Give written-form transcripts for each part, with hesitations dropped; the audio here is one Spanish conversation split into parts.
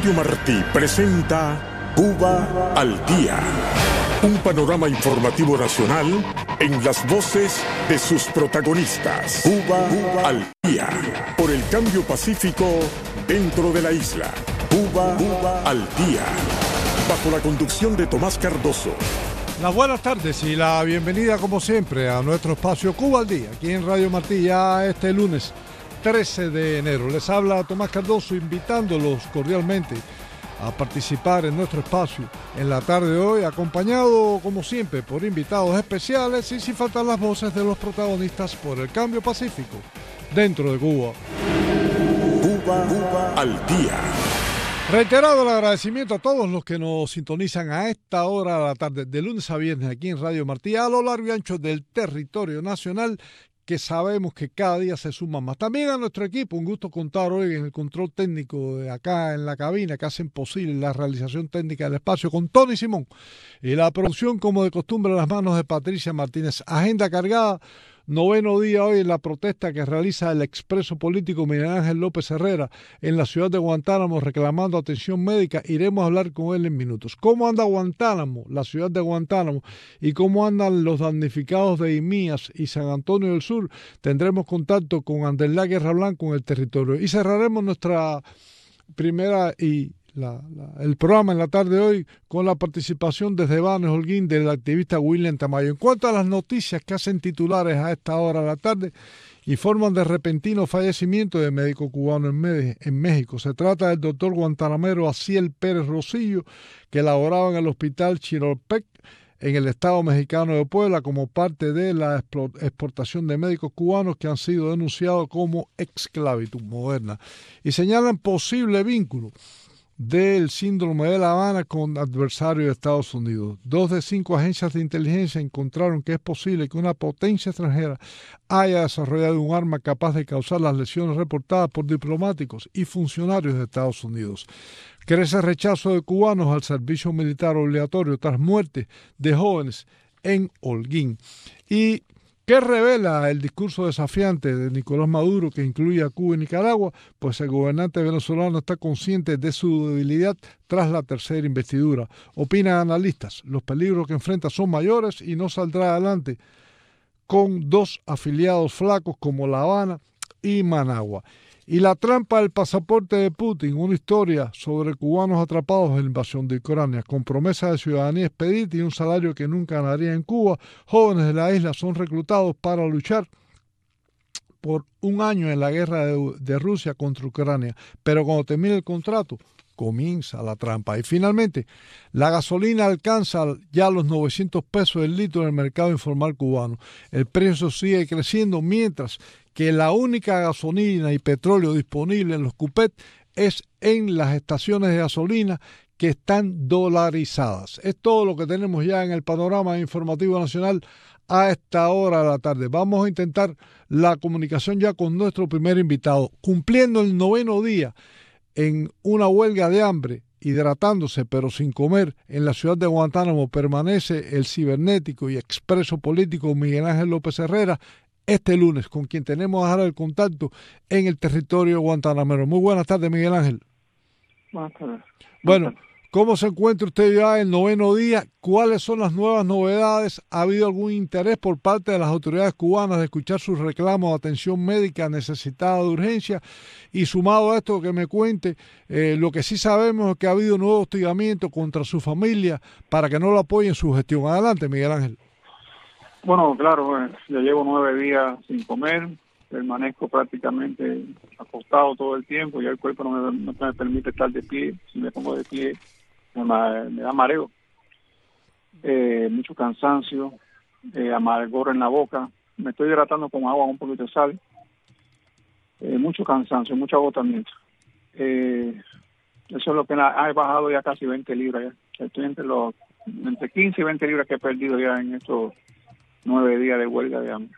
Radio Martí presenta Cuba al Día. Un panorama informativo nacional en las voces de sus protagonistas. Cuba al Día. Por el cambio pacífico dentro de la isla. Cuba al Día. Bajo la conducción de Tomás Cardoso. Las buenas tardes y la bienvenida como siempre a nuestro espacio Cuba al Día, aquí en Radio Martí, ya este lunes 13 de enero. Les habla Tomás Cardoso invitándolos cordialmente a participar en nuestro espacio en la tarde de hoy, acompañado como siempre por invitados especiales y sin faltar las voces de los protagonistas por el cambio pacífico dentro de Cuba. Cuba al Día. Reiterado el agradecimiento a todos los que nos sintonizan a esta hora de la tarde, de lunes a viernes aquí en Radio Martí, a lo largo y ancho del territorio nacional, que sabemos que cada día se suman más. También a nuestro equipo, un gusto contar hoy en el control técnico de acá en la cabina, que hacen posible la realización técnica del espacio, con Tony Simón, y la producción como de costumbre en las manos de Patricia Martínez. Agenda cargada, noveno día hoy en la protesta que realiza el expreso político Miguel Ángel López Herrera en la ciudad de Guantánamo reclamando atención médica. Iremos a hablar con él en minutos. ¿Cómo anda Guantánamo, la ciudad de Guantánamo, y cómo andan los damnificados de Imías y San Antonio del Sur? Tendremos contacto con Anderlá Guerra Blanco en el territorio. Y cerraremos nuestra primera el programa en la tarde de hoy con la participación desde Banes Holguín del activista William Tamayo. En cuanto a las noticias que hacen titulares a esta hora de la tarde, informan de repentino fallecimiento de médico cubano en México. Se trata del doctor guantanamero Aciel Pérez Rosillo, que laboraba en el hospital Chirolpec en el estado mexicano de Puebla como parte de la exportación de médicos cubanos que han sido denunciados como esclavitud moderna y señalan posible vínculo del síndrome de La Habana con adversarios de Estados Unidos. 2 de 5 agencias de inteligencia encontraron que es posible que una potencia extranjera haya desarrollado un arma capaz de causar las lesiones reportadas por diplomáticos y funcionarios de Estados Unidos. Crece el rechazo de cubanos al servicio militar obligatorio tras muerte de jóvenes en Holguín. Y ¿qué revela el discurso desafiante de Nicolás Maduro, que incluye a Cuba y Nicaragua? Pues el gobernante venezolano está consciente de su debilidad tras la tercera investidura. Opinan analistas, los peligros que enfrenta son mayores y no saldrá adelante con 2 afiliados flacos como La Habana y Managua. Y la trampa del pasaporte de Putin, una historia sobre cubanos atrapados en la invasión de Ucrania, con promesa de ciudadanía expedita y un salario que nunca ganaría en Cuba. Jóvenes de la isla son reclutados para luchar por un año en la guerra de Rusia contra Ucrania, pero cuando termine el contrato comienza la trampa. Y finalmente, la gasolina alcanza ya los 900 pesos el litro en el mercado informal cubano. El precio sigue creciendo mientras que la única gasolina y petróleo disponible en los cupés es en las estaciones de gasolina que están dolarizadas. Es todo lo que tenemos ya en el panorama informativo nacional a esta hora de la tarde. Vamos a intentar la comunicación ya con nuestro primer invitado, cumpliendo el 9º día en una huelga de hambre, hidratándose pero sin comer en la ciudad de Guantánamo. Permanece el cibernético y expreso político Miguel Ángel López Herrera este lunes, con quien tenemos ahora el contacto en el territorio guantanamero. Muy buenas tardes, Miguel Ángel. Buenas tardes. Bueno, ¿cómo se encuentra usted ya el 9º día? ¿Cuáles son las nuevas novedades? ¿Ha habido algún interés por parte de las autoridades cubanas de escuchar sus reclamos de atención médica necesitada de urgencia? Y sumado a esto, que me cuente, lo que sí sabemos es que ha habido nuevo hostigamiento contra su familia para que no lo apoyen en su gestión. Adelante, Miguel Ángel. Bueno, claro, ya llevo 9 días sin comer, permanezco prácticamente acostado todo el tiempo, ya el cuerpo no me permite estar de pie. Si me pongo de pie me da mareo, mucho cansancio, amargor en la boca, me estoy hidratando con agua, un poquito de sal, mucho cansancio, mucho agotamiento. Eso es lo que he bajado ya casi 20 libras, ya estoy entre 15 y 20 libras que he perdido ya en estos 9 días de huelga de hambre.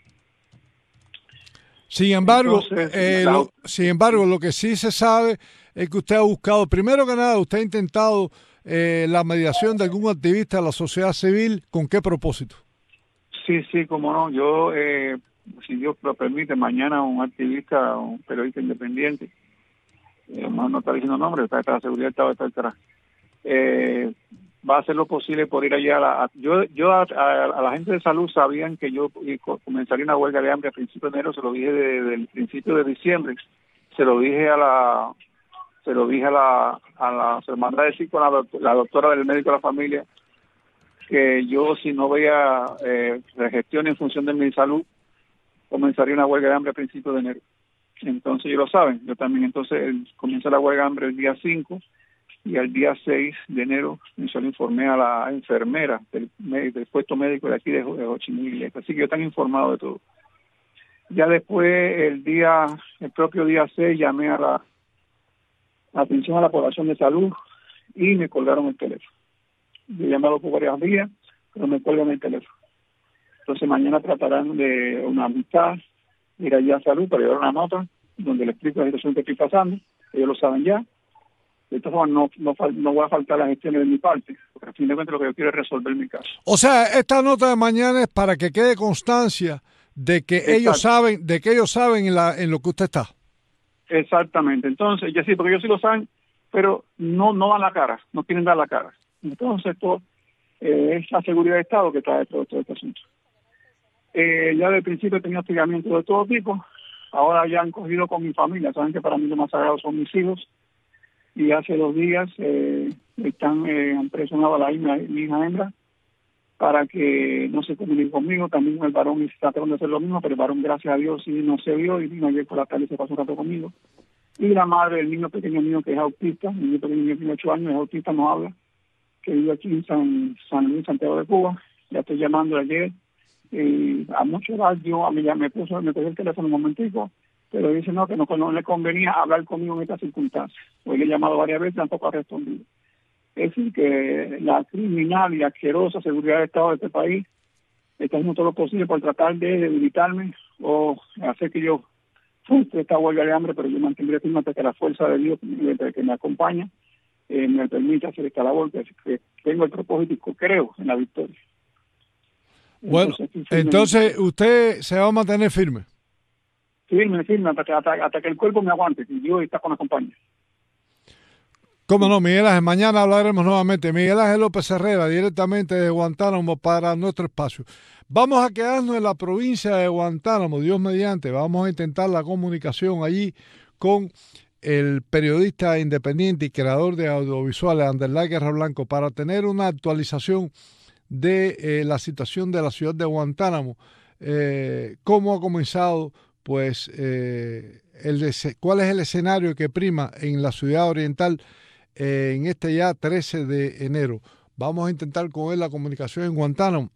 Sin embargo, Entonces, lo que sí se sabe es que usted ha buscado, primero que nada, usted ha intentado la mediación de algún activista de la sociedad civil. ¿Con qué propósito? Sí, como no. Yo, si Dios lo permite, mañana un activista, un periodista independiente, no está diciendo nombre, está la seguridad del Estado está detrás. Va a hacer lo posible por ir allá. Yo a la gente de salud sabían que yo comenzaría una huelga de hambre a principios de enero, se lo dije desde el principio de diciembre, se lo mandé a decir con la doctora del médico de la familia, que yo si no veía gestión en función de mi salud, comenzaría una huelga de hambre a principios de enero. Entonces ellos lo saben, yo también. Entonces comienza la huelga de hambre el día 5 y el día 6 de enero yo le informé a la enfermera del puesto médico de aquí de Ho Chi Minh. Así que yo están informados de todo. Ya después, el propio día 6, llamé a la atención a la población de salud y me colgaron el teléfono. Yo he llamado por varios días, pero me cuelgan el teléfono. Entonces mañana tratarán de una amistad, ir allá a salud para llevar una nota donde le explico la situación que estoy pasando. Ellos lo saben ya. De todas formas, no voy a faltar las gestiones de mi parte, porque al fin de cuentas lo que yo quiero es resolver mi caso. O sea, esta nota de mañana es para que quede constancia de que ellos saben en lo que usted está. Exactamente. Entonces, ya sí, porque ellos sí lo saben, pero no dan la cara, no quieren dar la cara. Entonces, esto es la seguridad de Estado que está detrás de todo este asunto. Ya desde el principio he tenido hostigamiento de todo tipo. Ahora ya han cogido con mi familia. Saben que para mí lo más sagrado son mis hijos. Y hace 2 días han presionado a mi hija hembra para que no se comunique conmigo. También el varón está tratando de hacer lo mismo, pero el varón, gracias a Dios, sí no se vio y vino ayer por la tarde y se pasó un rato conmigo. Y la madre del niño pequeño mío, que es autista, el niño pequeño mío tiene 8 años, es autista, no habla, que vive aquí en San Luis, Santiago de Cuba. Ya estoy llamando ayer. A mucho edad a mí ya me puso el teléfono un momentico, pero dice no le convenía hablar conmigo en estas circunstancias. Hoy le he llamado varias veces, tampoco ha respondido. Es decir, que la criminal y asquerosa seguridad del Estado de este país está haciendo todo lo posible por tratar de debilitarme o hacer que yo frustre esta huelga de hambre, pero yo mantendré firme hasta que la fuerza de Dios que me acompaña me permita hacer esta labor, que tengo el propósito y creo en la victoria. Bueno, entonces usted se va a mantener firme. Firme, hasta que el cuerpo me aguante, y Dios está con la compañía. Cómo no, Miguel Ángel, mañana hablaremos nuevamente. Miguel Ángel López Herrera, directamente de Guantánamo para nuestro espacio. Vamos a quedarnos en la provincia de Guantánamo, Dios mediante. Vamos a intentar la comunicación allí con el periodista independiente y creador de audiovisuales, Anderlay Guerra Blanco, para tener una actualización de la situación de la ciudad de Guantánamo, cómo ha comenzado, pues, cuál es el escenario que prima en la ciudad oriental en este ya 13 de enero. Vamos a intentar con él la comunicación en Guantánamo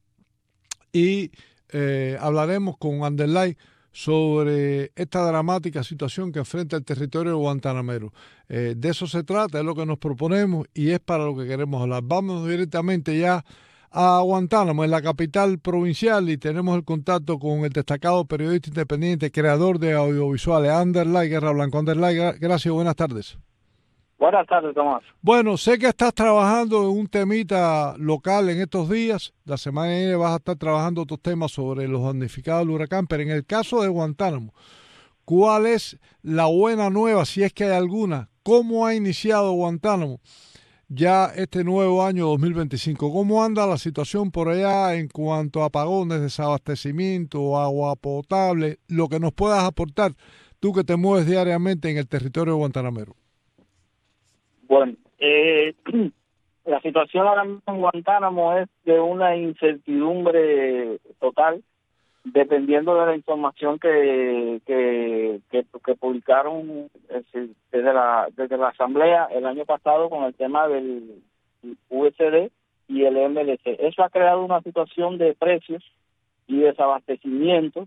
y hablaremos con Anderlay sobre esta dramática situación que enfrenta el territorio guantanamero. De eso se trata, es lo que nos proponemos y es para lo que queremos hablar. Vamos directamente ya a Guantánamo, en la capital provincial, y tenemos el contacto con el destacado periodista independiente, creador de audiovisuales, Anderlay Guerra Blanco. Anderlay, gracias, buenas tardes. Buenas tardes, Tomás. Bueno, sé que estás trabajando en un temita local en estos días. La semana que viene vas a estar trabajando otros temas sobre los damnificados del huracán, pero en el caso de Guantánamo, ¿cuál es la buena nueva, si es que hay alguna? ¿Cómo ha iniciado Guantánamo ya este nuevo año 2025? ¿Cómo anda la situación por allá en cuanto a apagones, desabastecimiento, agua potable? Lo que nos puedas aportar, tú que te mueves diariamente en el territorio guantanamero. Bueno, la situación ahora mismo en Guantánamo es de una incertidumbre total, dependiendo de la información que publicaron desde la Asamblea el año pasado con el tema del USD y el MLC. Eso ha creado una situación de precios y desabastecimiento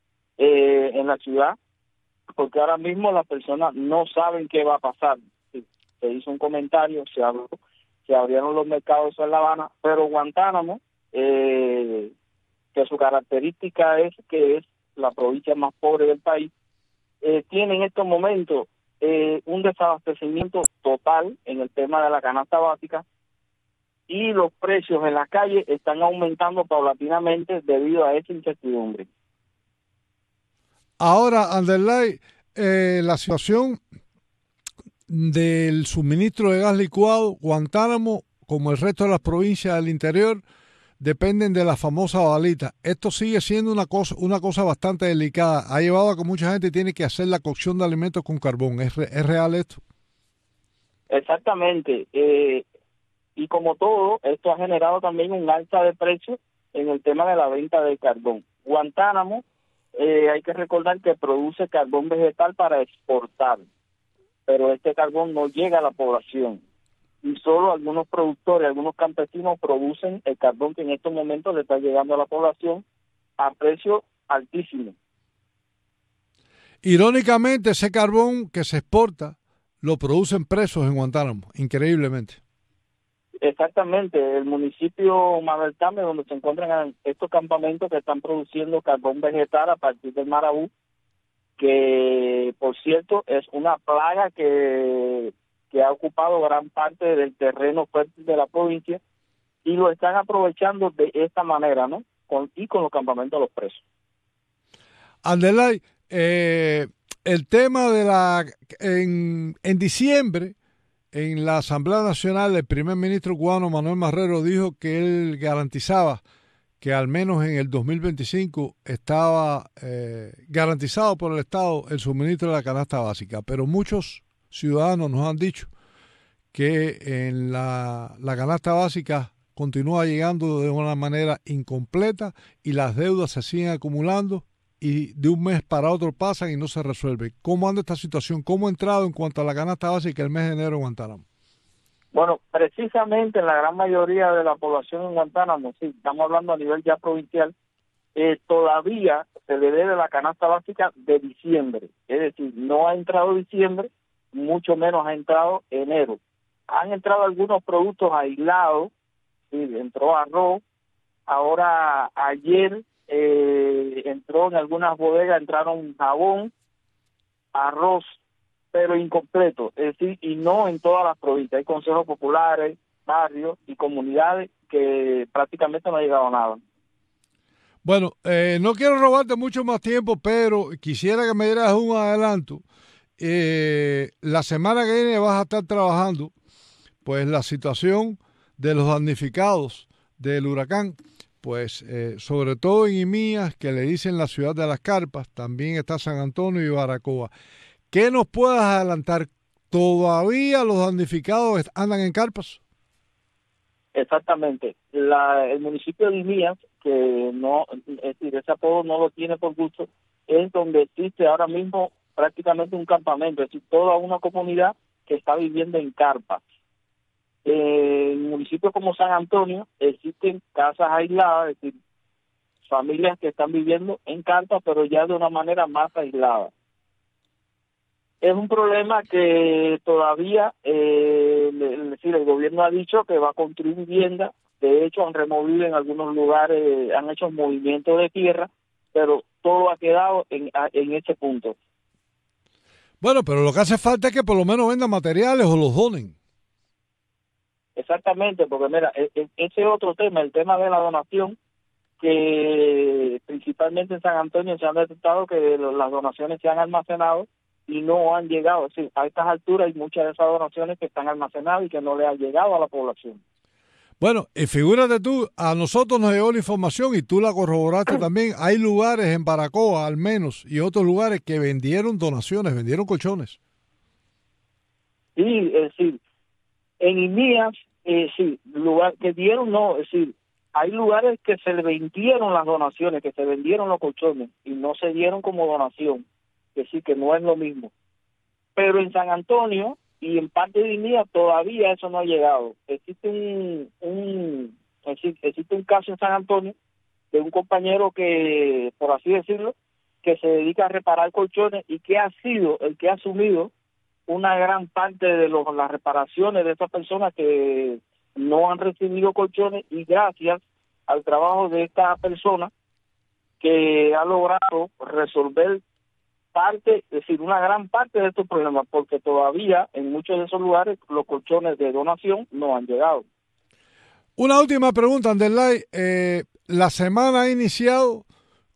en la ciudad, porque ahora mismo las personas no saben qué va a pasar. Se hizo un comentario, se abrieron los mercados en La Habana, pero Guantánamo, que su característica es que es la provincia más pobre del país, tiene en estos momentos un desabastecimiento total en el tema de la canasta básica, y los precios en la calle están aumentando paulatinamente debido a esa incertidumbre. Ahora, Anderlay, la situación del suministro de gas licuado, Guantánamo, como el resto de las provincias del interior, dependen de la famosa balita. Esto sigue siendo una cosa bastante delicada. Ha llevado a que mucha gente tiene que hacer la cocción de alimentos con carbón. ¿Es real esto? Exactamente. Y como todo, esto ha generado también un alza de precios en el tema de la venta del carbón. Guantánamo, hay que recordar que produce carbón vegetal para exportar, pero este carbón no llega a la población. Y solo algunos productores, algunos campesinos producen el carbón que en estos momentos le está llegando a la población a precio altísimo. Irónicamente, ese carbón que se exporta lo producen presos en Guantánamo, increíblemente. Exactamente, el municipio Manuel Tame, donde se encuentran estos campamentos que están produciendo carbón vegetal a partir del marabú, que por cierto es una plaga que ha ocupado gran parte del terreno fértil de la provincia, y lo están aprovechando de esta manera, ¿no? Con los campamentos de los presos. Anderlay, el tema de en diciembre, en la Asamblea Nacional, el primer ministro cubano Manuel Marrero dijo que él garantizaba que al menos en el 2025 estaba garantizado por el Estado el suministro de la canasta básica, pero muchos ciudadanos nos han dicho que en la canasta básica continúa llegando de una manera incompleta y las deudas se siguen acumulando y de un mes para otro pasan y no se resuelve. ¿Cómo anda esta situación? ¿Cómo ha entrado en cuanto a la canasta básica el mes de enero en Guantánamo? Bueno, precisamente en la gran mayoría de la población en Guantánamo, sí, estamos hablando a nivel ya provincial, todavía se le debe la canasta básica de diciembre. Es decir, no ha entrado diciembre, mucho menos ha entrado enero. Han entrado algunos productos aislados, sí, entró arroz, ahora ayer entró en algunas bodegas, entraron jabón, arroz, pero incompleto, es decir, y no en todas las provincias. Hay consejos populares, barrios y comunidades que prácticamente no ha llegado nada. Bueno, no quiero robarte mucho más tiempo, pero quisiera que me dieras un adelanto. La semana que viene vas a estar trabajando pues la situación de los damnificados del huracán, pues sobre todo en Imías, que le dicen la ciudad de las carpas, también está San Antonio y Baracoa. ¿Qué nos puedas adelantar? ¿Todavía los damnificados andan en carpas? Exactamente. El municipio de Imías, que no, es decir, ese apodo no lo tiene por gusto, es donde existe ahora mismo prácticamente un campamento, es decir, toda una comunidad que está viviendo en carpas. En municipios como San Antonio existen casas aisladas, es decir, familias que están viviendo en carpas, pero ya de una manera más aislada. Es un problema que todavía, es decir, el gobierno ha dicho que va a construir vivienda. De hecho, han removido en algunos lugares, han hecho movimientos de tierra, pero todo ha quedado en ese punto. Bueno, pero lo que hace falta es que por lo menos vendan materiales o los donen. Exactamente, porque mira, ese otro tema, el tema de la donación, que principalmente en San Antonio se han detectado que las donaciones se han almacenado y no han llegado. Sí, a estas alturas hay muchas de esas donaciones que están almacenadas y que no le han llegado a la población. Bueno, y figúrate tú, a nosotros nos llegó la información y tú la corroboraste también. Hay lugares en Baracoa, al menos, y otros lugares que vendieron donaciones, vendieron colchones. Sí, es decir, en Imías, sí, lugar que dieron, no, es decir, hay lugares que se le vendieron las donaciones, que se vendieron los colchones y no se dieron como donación, que sí, que no es lo mismo. Pero en San Antonio y en parte de Imías todavía eso no ha llegado. Existe un caso en San Antonio de un compañero que, por así decirlo, que se dedica a reparar colchones y que ha sido el que ha asumido una gran parte de las reparaciones de esas personas que no han recibido colchones, y gracias al trabajo de esta persona que ha logrado resolver parte, es decir, una gran parte de estos problemas, porque todavía en muchos de esos lugares los colchones de donación no han llegado. Una última pregunta, Anderlay. La semana ha iniciado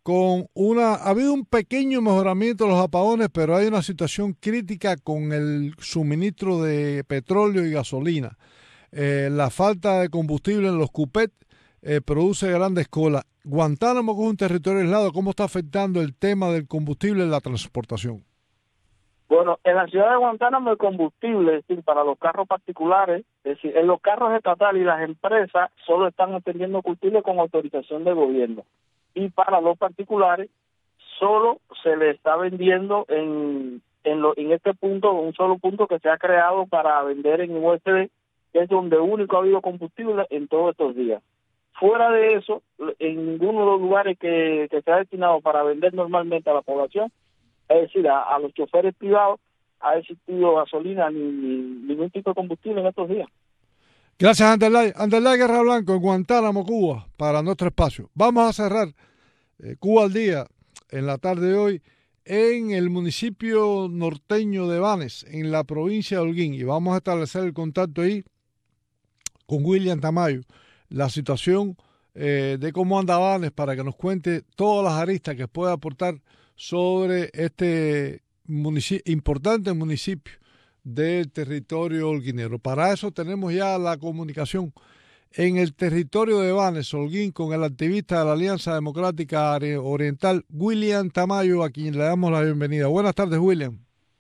ha habido un pequeño mejoramiento de los apagones, pero hay una situación crítica con el suministro de petróleo y gasolina. La falta de combustible en los cupet produce grandes colas. Guantánamo, que es un territorio aislado, ¿cómo está afectando el tema del combustible en la transportación? Bueno, en la ciudad de Guantánamo el combustible, es decir, para los carros particulares, es decir, en los carros estatales y las empresas solo están atendiendo combustible con autorización del gobierno. Y para los particulares solo se le está vendiendo en este punto, un solo punto que se ha creado para vender en USB, que es donde único ha habido combustible en todos estos días. Fuera de eso, en ninguno de los lugares que se ha destinado para vender normalmente a la población, es decir, a los choferes privados, ha existido gasolina ni ningún tipo de combustible en estos días. Gracias, Anderlay. Anderlay Guerra Blanco, en Guantánamo, Cuba, para nuestro espacio. Vamos a cerrar Cuba al Día en la tarde de hoy en el municipio norteño de Banes, en la provincia de Holguín, y vamos a establecer el contacto ahí con William Tamayo, la situación de cómo anda Banes, para que nos cuente todas las aristas que pueda aportar sobre este importante municipio del territorio holguinero. Para eso tenemos ya la comunicación en el territorio de Banes, Holguín, con el activista de la Alianza Democrática Oriental, William Tamayo, a quien le damos la bienvenida. Buenas tardes, William.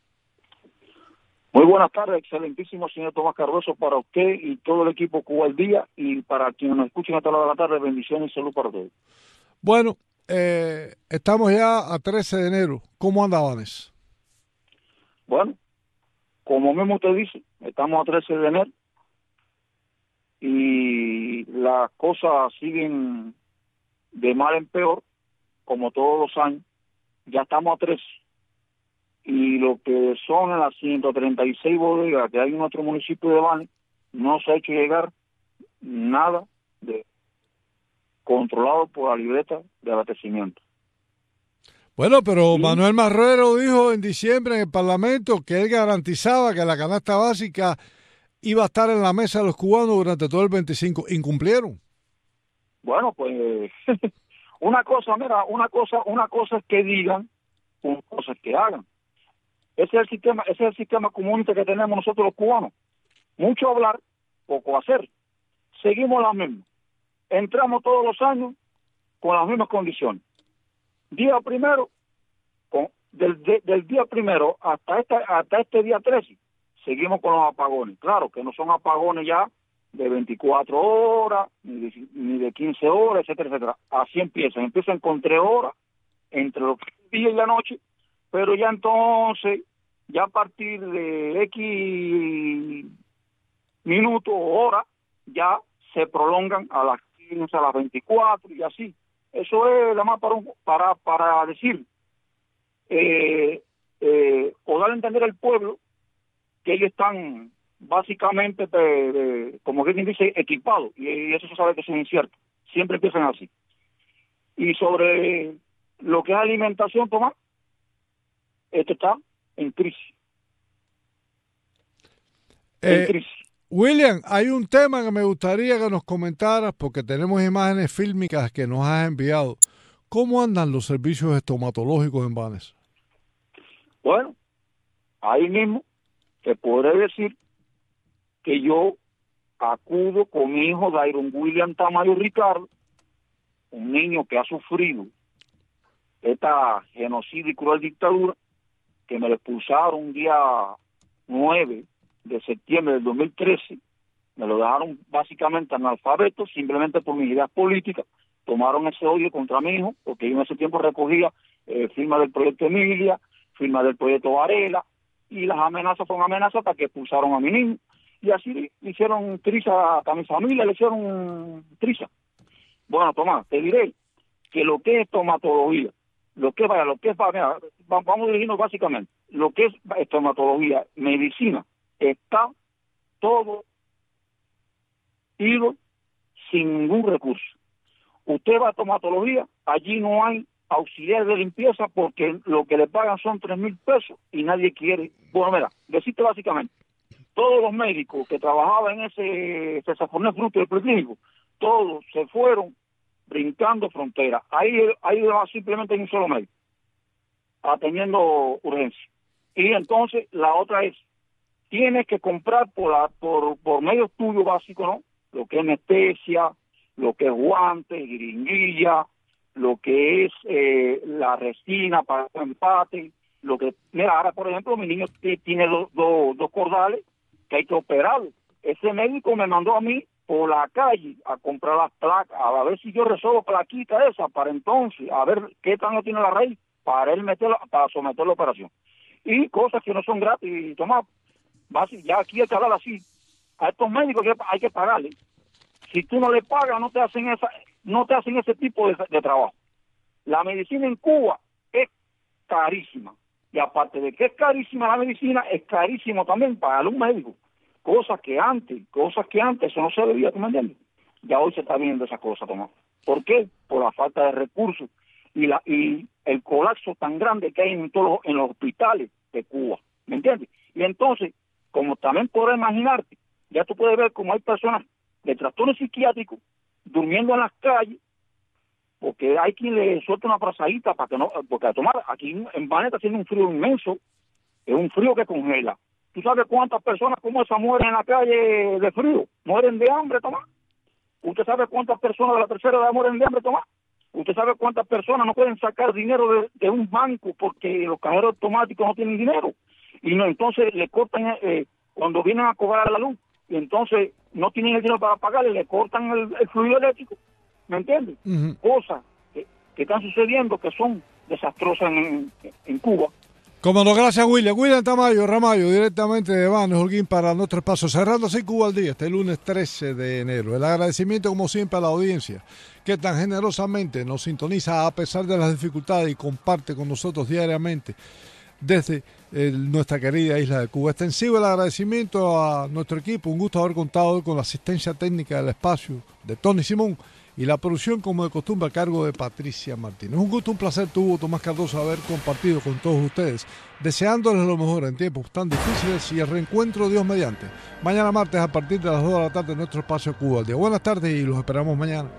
Muy buenas tardes, excelentísimo señor Tomás Cardoso, para usted y todo el equipo Cuba al Día, y para quienes nos escuchen hasta la hora de la tarde, bendiciones y salud para todos. Bueno, estamos ya a 13 de enero. ¿Cómo anda Banes? Bueno, como mismo usted dice, estamos a 13 de enero y las cosas siguen de mal en peor, como todos los años. Ya estamos a 13. Y lo que son las 136 bodegas que hay en nuestro municipio de Banes, no se ha hecho llegar nada de controlado por la libreta de abastecimiento. Bueno, pero sí. Manuel Marrero dijo en diciembre en el Parlamento que él garantizaba que la canasta básica iba a estar en la mesa de los cubanos durante todo el 25. ¿Incumplieron? Bueno, pues una cosa es que digan, una cosa es que hagan. Ese es el sistema comunista que tenemos nosotros los cubanos. Mucho hablar, poco hacer. Seguimos las mismas. Entramos todos los años con las mismas condiciones. Día primero, del día primero hasta este día 13, seguimos con los apagones. Claro que no son apagones ya de 24 horas, ni de 15 horas, etcétera, etcétera. Así empiezan con 3 horas entre los días y la noche, pero ya entonces, ya a partir de X minutos o horas, ya se prolongan a las 15, a las 24 y así. Eso es nada más para decir, o dar a entender al pueblo que ellos están básicamente, como quien dice, equipados, y eso se sabe que eso es incierto. Siempre empiezan así. Y sobre lo que es alimentación, Tomás, esto está en crisis. En crisis. William, hay un tema que me gustaría que nos comentaras, porque tenemos imágenes fílmicas que nos has enviado. ¿Cómo andan los servicios estomatológicos en Banes? Bueno, ahí mismo te podré decir que yo acudo con mi hijo Dairon William Tamayo Ricardo, un niño que ha sufrido esta genocida y cruel dictadura, que me lo expulsaron un día 9 de septiembre del 2013, me lo dejaron básicamente analfabeto, simplemente por mis ideas políticas. Tomaron ese odio contra mi hijo, porque yo en ese tiempo recogía firmas del proyecto Emilia, firmas del proyecto Varela, y las amenazas fueron amenazas hasta que expulsaron a mi niño. Y así le hicieron triza a mi familia, le hicieron triza. Bueno, Tomás, te diré que lo que es estomatología, vamos a dirigirnos básicamente, lo que es estomatología, medicina, está todo ido sin ningún recurso. Usted va a estomatología, allí no hay auxiliares de limpieza porque lo que le pagan son 3,000 pesos y nadie quiere. Bueno, mira, decirte básicamente, todos los médicos que trabajaban en ese Safornet Fruto del Preclínico, todos se fueron brincando frontera. Ahí va simplemente en un solo médico, atendiendo urgencia. Y entonces la otra es, tienes que comprar por medios tuyos básicos, ¿no? Lo que es anestesia, lo que es guantes, jeringuilla, lo que es la resina para el empate, lo que... Mira, ahora, por ejemplo, mi niño tiene dos cordales que hay que operarlo. Ese médico me mandó a mí por la calle a comprar las placas, a ver si yo resuelvo plaquita esa, para entonces, a ver qué tanto tiene la raíz, para él para someter la operación. Y cosas que no son gratis, Tomás. Ya aquí hay que hablar así. A estos médicos hay que pagarle. Si tú no le pagas, no te hacen ese tipo de trabajo. La medicina en Cuba es carísima. Y aparte de que es carísima la medicina, es carísimo también pagarle un médico. Cosas que antes eso no se debía, ¿tú me entiendes? Ya hoy se está viendo esa cosa, Tomás. ¿Por qué? Por la falta de recursos y el colapso tan grande que hay en los hospitales de Cuba, ¿me entiendes? Y entonces, como también podrás imaginarte, ya tú puedes ver cómo hay personas de trastornos psiquiátricos durmiendo en las calles, porque hay quien le suelta una frazadita para que no, porque a tomar aquí en Baní está haciendo un frío inmenso, es un frío que congela. ¿Tú sabes cuántas personas como esa mueren en la calle de frío? Mueren de hambre, Tomás. ¿Usted sabe cuántas personas de la tercera edad mueren de hambre, Tomás? ¿Usted sabe cuántas personas no pueden sacar dinero de un banco porque los cajeros automáticos no tienen dinero? Y no, entonces le cortan cuando vienen a cobrar la luz, y entonces no tienen el dinero para pagarle, le cortan el fluido eléctrico, ¿me entiendes? Uh-huh. Cosas que están sucediendo que son desastrosas en Cuba. Como no, gracias William. William Ramallo, directamente de Baní, Holguín, para nuestro espacio. Cerrando así Cuba al día, este lunes 13 de enero. El agradecimiento, como siempre, a la audiencia, que tan generosamente nos sintoniza a pesar de las dificultades y comparte con nosotros diariamente desde nuestra querida isla de Cuba. Extensivo el agradecimiento a nuestro equipo. Un gusto haber contado con la asistencia técnica del espacio de Tony Simón y la producción, como de costumbre, a cargo de Patricia Martínez. Un gusto, un placer tuvo Tomás Cardoso haber compartido con todos ustedes, deseándoles lo mejor en tiempos tan difíciles y el reencuentro Dios mediante. Mañana martes a partir de las 2 de la tarde en nuestro espacio Cuba al día. Buenas tardes y los esperamos mañana.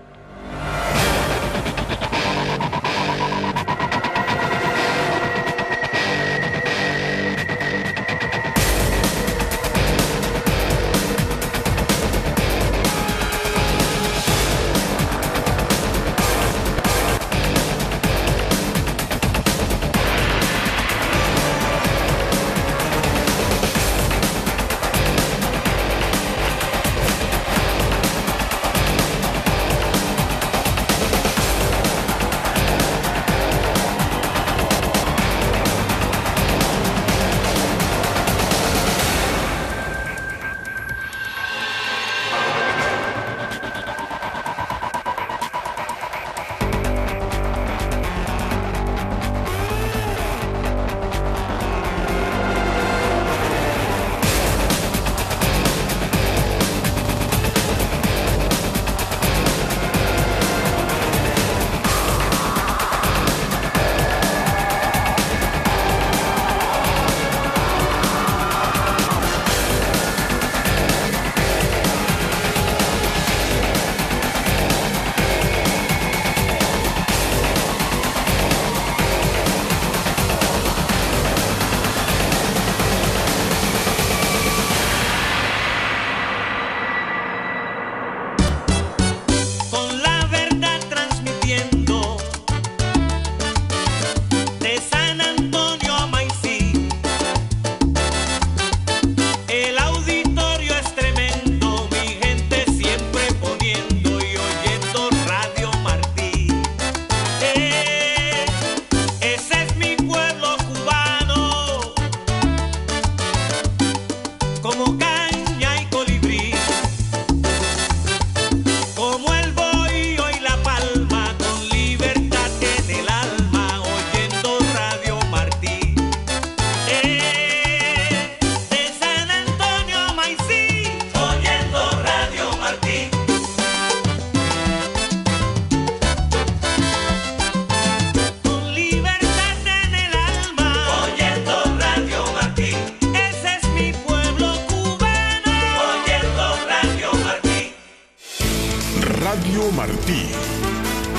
Radio Martí,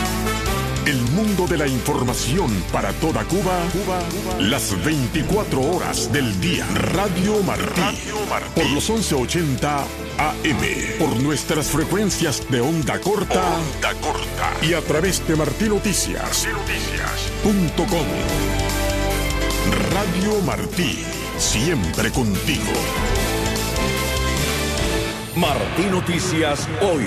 El mundo de la información para toda Cuba, las 24 horas del día. Radio Martí, por los 1180 AM, por nuestras frecuencias de onda corta, y a través de martinoticias.com. Radio Martí, siempre contigo. Martí Noticias Hoy.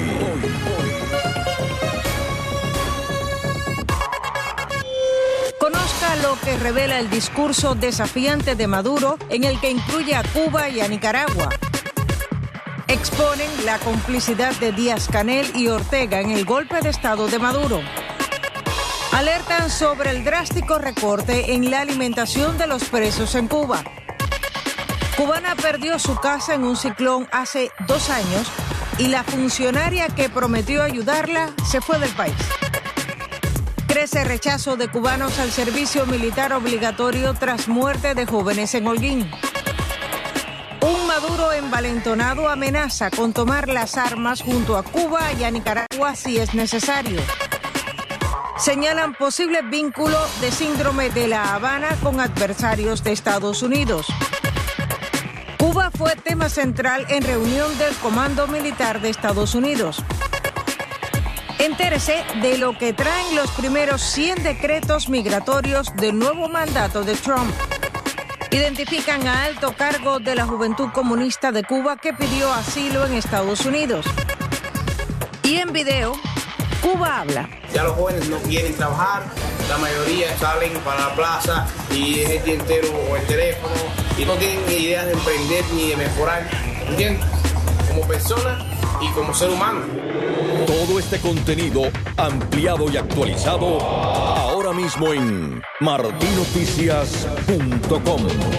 Conozca lo que revela el discurso desafiante de Maduro, en el que incluye a Cuba y a Nicaragua. Exponen la complicidad de Díaz-Canel y Ortega en el golpe de Estado de Maduro. Alertan sobre el drástico recorte en la alimentación de los presos en Cuba. Cubana perdió su casa en un ciclón hace 2 años y la funcionaria que prometió ayudarla se fue del país. Crece rechazo de cubanos al servicio militar obligatorio tras muerte de jóvenes en Holguín. Un Maduro envalentonado amenaza con tomar las armas junto a Cuba y a Nicaragua si es necesario. Señalan posible vínculo de síndrome de La Habana con adversarios de Estados Unidos. Cuba fue tema central en reunión del Comando Militar de Estados Unidos. Entérese de lo que traen los primeros 100 decretos migratorios del nuevo mandato de Trump. Identifican a alto cargo de la Juventud Comunista de Cuba que pidió asilo en Estados Unidos. Y en video, Cuba habla. Ya los jóvenes no quieren trabajar, la mayoría salen para la plaza y es el día entero o el teléfono y no tienen ni ideas de emprender ni de mejorar, ¿entiendes? Como persona y como ser humano. Todo este contenido ampliado y actualizado ahora mismo en martinoticias.com.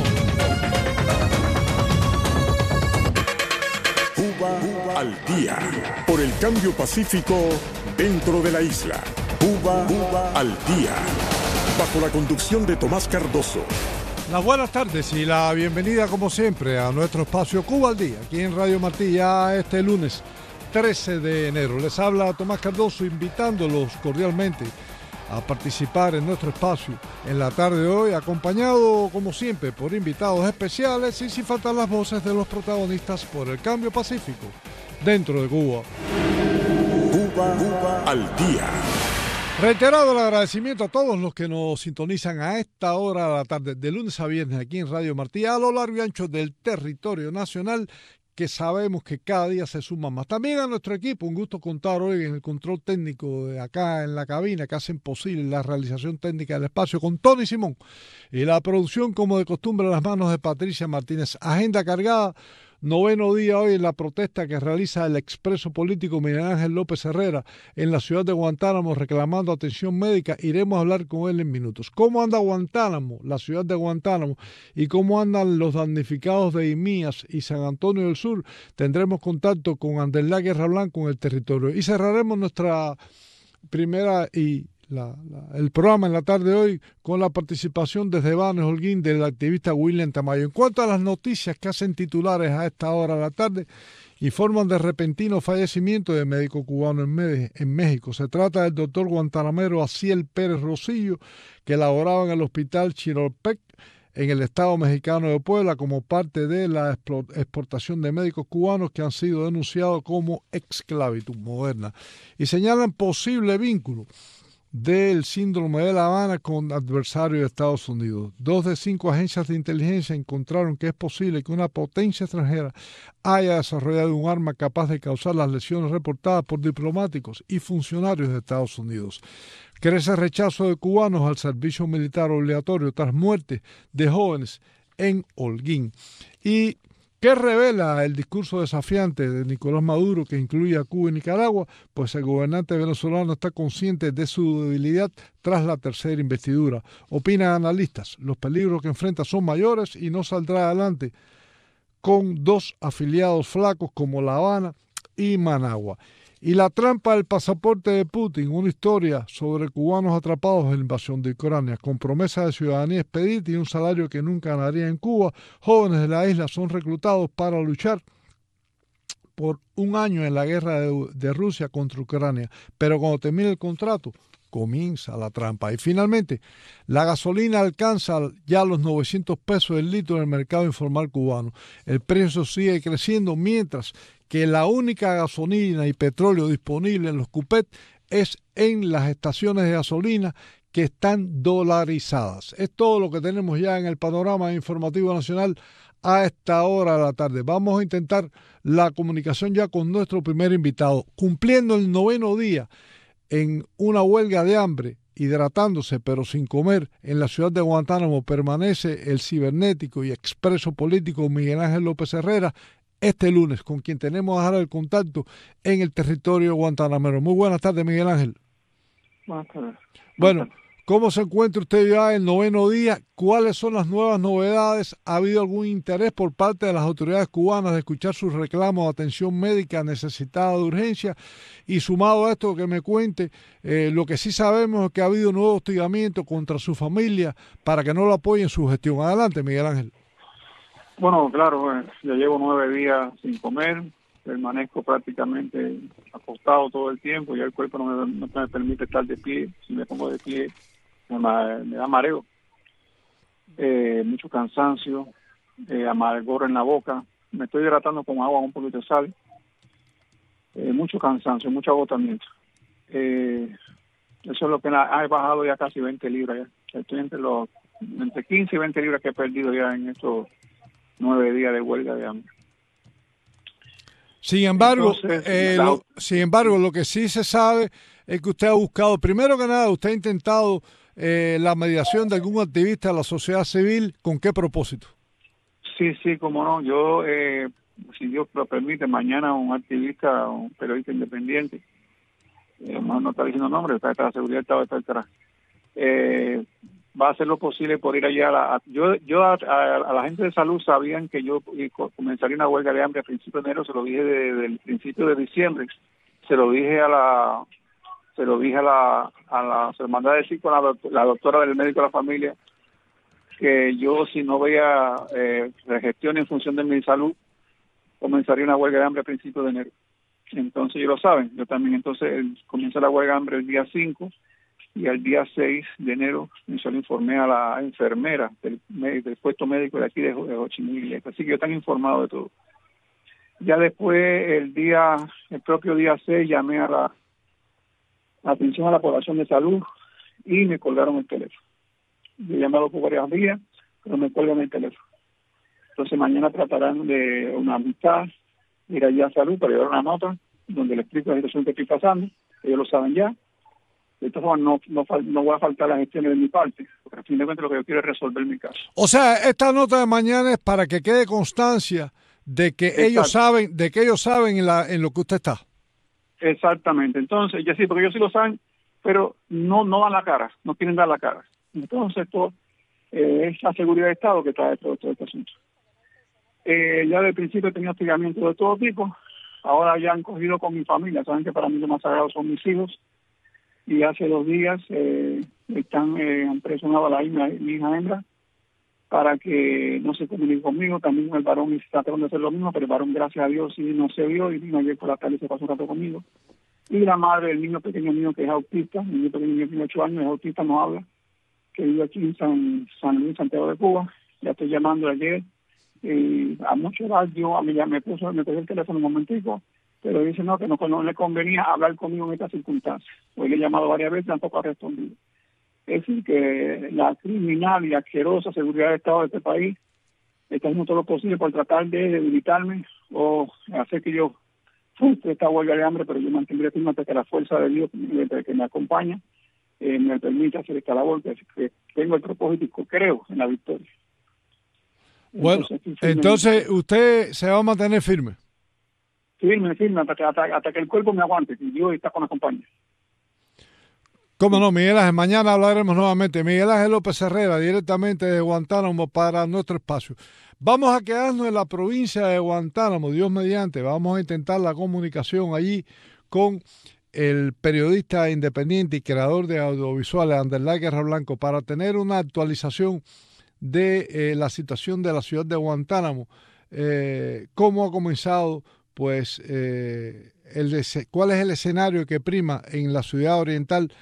Cuba al día, por el cambio pacífico dentro de la isla. Cuba al día, bajo la conducción de Tomás Cardoso. Las buenas tardes y la bienvenida como siempre a nuestro espacio Cuba al día, aquí en Radio Martí, ya este lunes 13 de enero. Les habla Tomás Cardoso invitándolos cordialmente a participar en nuestro espacio en la tarde de hoy, acompañado como siempre por invitados especiales y sin faltar las voces de los protagonistas por el cambio pacífico dentro de Cuba. Cuba al día. Reiterado el agradecimiento a todos los que nos sintonizan a esta hora de la tarde, de lunes a viernes aquí en Radio Martí, a lo largo y ancho del territorio nacional, que sabemos que cada día se suman más. También a nuestro equipo, un gusto contar hoy en el control técnico de acá en la cabina, que hacen posible la realización técnica del espacio con Tony Simón y la producción, como de costumbre, en las manos de Patricia Martínez. Agenda cargada. 9º día hoy en la protesta que realiza el expreso político Miguel Ángel López Herrera en la ciudad de Guantánamo reclamando atención médica. Iremos a hablar con él en minutos. ¿Cómo anda Guantánamo, la ciudad de Guantánamo, y cómo andan los damnificados de Imías y San Antonio del Sur? Tendremos contacto con Anderlá Guerra Blanco en el territorio. Y cerraremos nuestra primera y el programa en la tarde de hoy con la participación desde Banes Holguín del activista William Tamayo. En cuanto a las noticias que hacen titulares a esta hora de la tarde, informan de repentino fallecimiento de médico cubano en México. Se trata del doctor guantanamero Aciel Pérez Rosillo, que laboraba en el hospital Chiropec en el estado mexicano de Puebla como parte de la exportación de médicos cubanos que han sido denunciados como esclavitud moderna. Y señalan posible vínculo del síndrome de La Habana con adversarios de Estados Unidos. 2 de 5 agencias de inteligencia encontraron que es posible que una potencia extranjera haya desarrollado un arma capaz de causar las lesiones reportadas por diplomáticos y funcionarios de Estados Unidos. Crece rechazo de cubanos al servicio militar obligatorio tras muerte de jóvenes en Holguín. Y ¿qué revela el discurso desafiante de Nicolás Maduro, que incluye a Cuba y Nicaragua? Pues el gobernante venezolano está consciente de su debilidad tras la tercera investidura. Opinan analistas, los peligros que enfrenta son mayores y no saldrá adelante con 2 afiliados flacos como La Habana y Managua. Y la trampa del pasaporte de Putin, una historia sobre cubanos atrapados en la invasión de Ucrania, con promesa de ciudadanía expedita y un salario que nunca ganaría en Cuba. Jóvenes de la isla son reclutados para luchar por 1 año en la guerra de Rusia contra Ucrania, pero cuando termine el contrato comienza la trampa. Y finalmente, la gasolina alcanza ya los 900 pesos el litro en el mercado informal cubano. El precio sigue creciendo, mientras que la única gasolina y petróleo disponible en los cupet es en las estaciones de gasolina que están dolarizadas. Es todo lo que tenemos ya en el panorama informativo nacional a esta hora de la tarde. Vamos a intentar la comunicación ya con nuestro primer invitado. Cumpliendo el 9º día en una huelga de hambre, hidratándose pero sin comer, en la ciudad de Guantánamo permanece el cibernético y expreso político Miguel Ángel López Herrera, este lunes, con quien tenemos ahora el contacto en el territorio guantanamero. Muy buenas tardes, Miguel Ángel. Buenas tardes. Bueno, ¿cómo se encuentra usted ya el 9º día? ¿Cuáles son las nuevas novedades? ¿Ha habido algún interés por parte de las autoridades cubanas de escuchar sus reclamos de atención médica necesitada de urgencia? Y sumado a esto, que me cuente, lo que sí sabemos es que ha habido nuevo hostigamiento contra su familia para que no lo apoyen en su gestión. Adelante, Miguel Ángel. Bueno, claro, ya llevo 9 días sin comer, permanezco prácticamente acostado todo el tiempo, ya el cuerpo no me permite estar de pie. Si me pongo de pie me da mareo, mucho cansancio, amargor en la boca, me estoy hidratando con agua, un poquito de sal, mucho cansancio, mucho agotamiento. Eso es lo que he bajado ya casi 20 libras ya. Estoy entre 15 y 20 libras que he perdido ya en estos 9 días de huelga de hambre. Sin embargo, Entonces, lo que sí se sabe es que usted ha buscado, primero que nada, usted ha intentado la mediación de algún activista de la sociedad civil. ¿Con qué propósito? Sí, como no. Yo, si Dios lo permite, mañana un activista, un periodista independiente, no está diciendo nombre, está la seguridad del Estado detrás, va a hacer lo posible por ir allá. A la gente de salud sabían que yo comenzaría una huelga de hambre a principios de enero. Se lo dije desde el principio de diciembre. Se lo dije a la hermandad de Chico, la doctora del médico de la familia, que yo, si no veía gestión en función de mi salud, comenzaría una huelga de hambre a principios de enero. Entonces ellos lo saben, yo también. Entonces comienza la huelga de hambre el día 5 y el día 6 de enero yo le informé a la enfermera del puesto médico de aquí de Ho Chi Minh. Así que yo están informado de todo. Ya después, el propio día 6, llamé a la atención a la población de salud y me colgaron el teléfono. Yo he llamado por varios días, pero me cuelgan el teléfono. Entonces mañana tratarán de una amistad, ir allá a salud para llevar una nota donde le explico la situación que estoy pasando. Ellos lo saben ya. De todas formas, no voy a faltar las gestiones de mi parte, porque al fin de cuentas lo que yo quiero es resolver mi caso. O sea, esta nota de mañana es para que quede constancia de que ellos saben en lo que usted está. Exactamente. Entonces, ya sí, porque ellos sí lo saben, pero no dan la cara, no quieren dar la cara. Entonces, esto es la seguridad de Estado que está detrás de todo este asunto. Ya del principio he tenido hostigamiento de todo tipo. Ahora ya han cogido con mi familia. Saben que para mí lo más sagrado son mis hijos. Y hace 2 días han presionado a mi hija hembra para que no se comunique conmigo. También el varón está tratando de hacer lo mismo, pero el varón, gracias a Dios, sí no se vio y vino ayer por la tarde y se pasó un rato conmigo. Y la madre del niño pequeño mío, que es autista, el niño pequeño mío tiene 8 años, es autista, no habla, que vive aquí en San Luis, Santiago de Cuba. Ya estoy llamando ayer. A mucho edad me puso el teléfono un momentico, pero dice que no le convenía hablar conmigo en estas circunstancias. Hoy le he llamado varias veces, tampoco ha respondido. Es decir, que la criminal y asquerosa seguridad de Estado de este país está haciendo todo lo posible por tratar de debilitarme o hacer que yo frustre esta huelga de hambre, pero yo mantendré firme hasta que la fuerza de Dios que me acompaña me permita hacer esta labor, que tengo el propósito y creo en la victoria. Bueno, entonces usted se va a mantener firme. Firme, hasta que el cuerpo me aguante, y Dios está con la compañía. Cómo no, Miguel Ángel, mañana hablaremos nuevamente. Miguel Ángel López Herrera, directamente de Guantánamo para nuestro espacio. Vamos a quedarnos en la provincia de Guantánamo, Dios mediante. Vamos a intentar la comunicación allí con el periodista independiente y creador de audiovisuales, Anderlay Guerra Blanco, para tener una actualización de la situación de la ciudad de Guantánamo, cómo ha comenzado, pues, cuál es el escenario que prima en la ciudad oriental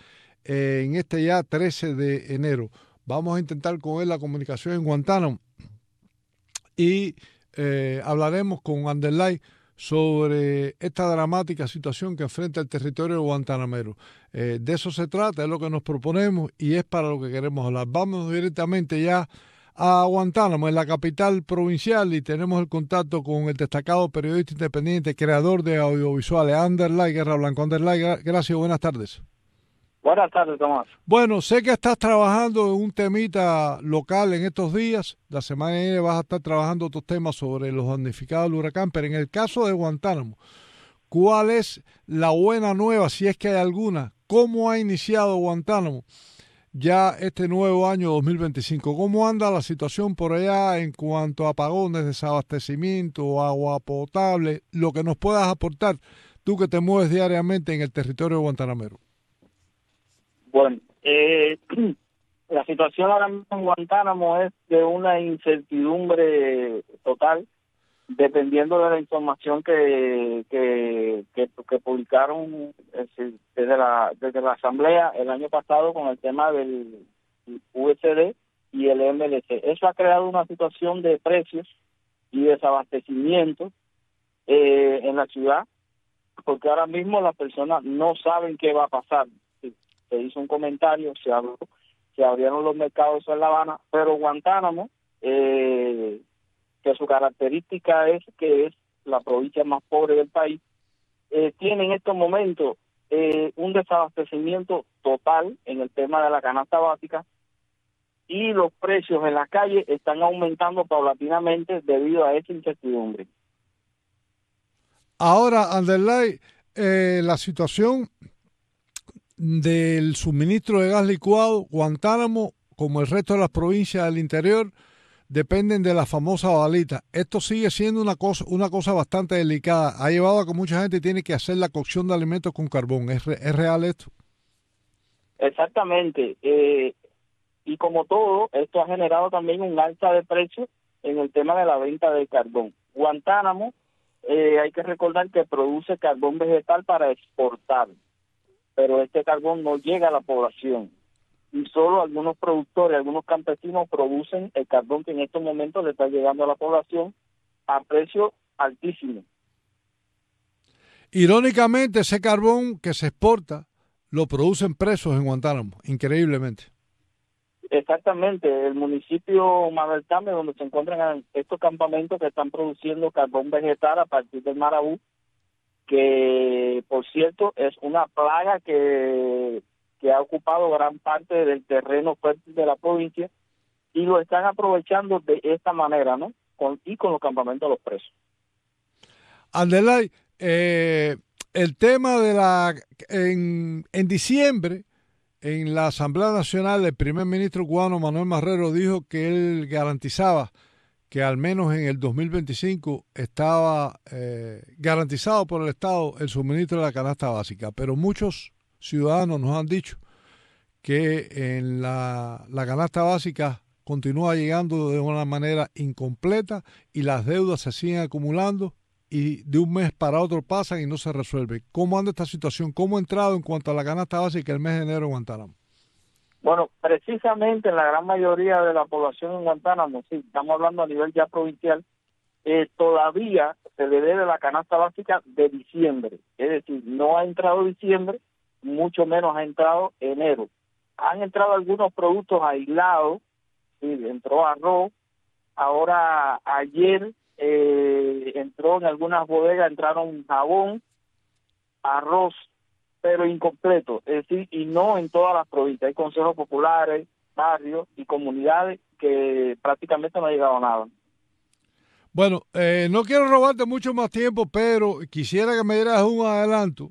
en este ya 13 de enero. Vamos a intentar con él la comunicación en Guantánamo y hablaremos con Anderlay sobre esta dramática situación que enfrenta el territorio guantanamero. De eso se trata, es lo que nos proponemos y es para lo que queremos hablar. Vamos directamente ya a Guantánamo, en la capital provincial, y tenemos el contacto con el destacado periodista independiente, creador de audiovisuales, Anderlay Guerra Blanco. Anderlay, gracias, buenas tardes. Buenas tardes, Tomás. Bueno, sé que estás trabajando en un temita local en estos días. La semana que viene vas a estar trabajando otros temas sobre los damnificados del huracán, pero en el caso de Guantánamo, ¿cuál es la buena nueva, si es que hay alguna? ¿Cómo ha iniciado Guantánamo ya este nuevo año 2025? ¿Cómo anda la situación por allá en cuanto a apagones, desabastecimiento, agua potable? Lo que nos puedas aportar, tú que te mueves diariamente en el territorio guantanamero. Bueno, la situación ahora mismo en Guantánamo es de una incertidumbre total, dependiendo de la información que publicaron desde la Asamblea el año pasado con el tema del USD y el MLC. Eso ha creado una situación de precios y desabastecimiento en la ciudad, porque ahora mismo las personas no saben qué va a pasar. Se hizo un comentario, se abrieron los mercados en La Habana, pero Guantánamo, que su característica es que es la provincia más pobre del país, tiene en estos momentos un desabastecimiento total en el tema de la canasta básica, y los precios en la calle están aumentando paulatinamente debido a esa incertidumbre. Ahora, Anderlay, la situación del suministro de gas licuado, Guantánamo, como el resto de las provincias del interior, dependen de la famosa balita. Esto sigue siendo una cosa bastante delicada. Ha llevado a que mucha gente tiene que hacer la cocción de alimentos con carbón. ¿Es real esto? Exactamente. Y como todo, esto ha generado también un alza de precios en el tema de la venta del carbón. Guantánamo, hay que recordar que produce carbón vegetal para exportar, pero este carbón no llega a la población. Y solo algunos productores, algunos campesinos producen el carbón que en estos momentos le está llegando a la población a precios altísimos. Irónicamente, ese carbón que se exporta lo producen presos en Guantánamo, increíblemente. Exactamente, el municipio Manuel-Tame, donde se encuentran estos campamentos que están produciendo carbón vegetal a partir del marabú, que por cierto es una plaga que ha ocupado gran parte del terreno fértil de la provincia, y lo están aprovechando de esta manera, ¿no? Con los campamentos de los presos. Anderlay, el tema de en diciembre, en la Asamblea Nacional, el primer ministro cubano Manuel Marrero dijo que él garantizaba que al menos en el 2025 estaba garantizado por el Estado el suministro de la canasta básica, pero muchos ciudadanos nos han dicho que en la canasta básica continúa llegando de una manera incompleta y las deudas se siguen acumulando y de un mes para otro pasan y no se resuelve. ¿Cómo anda esta situación? ¿Cómo ha entrado en cuanto a la canasta básica el mes de enero en Guantánamo? Bueno, precisamente en la gran mayoría de la población en Guantánamo, sí, estamos hablando a nivel ya provincial, todavía se le debe la canasta básica de diciembre. Es decir, no ha entrado diciembre, mucho menos ha entrado enero. Han entrado algunos productos aislados, sí, entró arroz, ahora ayer entró en algunas bodegas, entraron jabón, arroz, pero incompleto, es decir, y no en todas las provincias. Hay consejos populares, barrios y comunidades que prácticamente no ha llegado nada. Bueno, no quiero robarte mucho más tiempo, pero quisiera que me dieras un adelanto.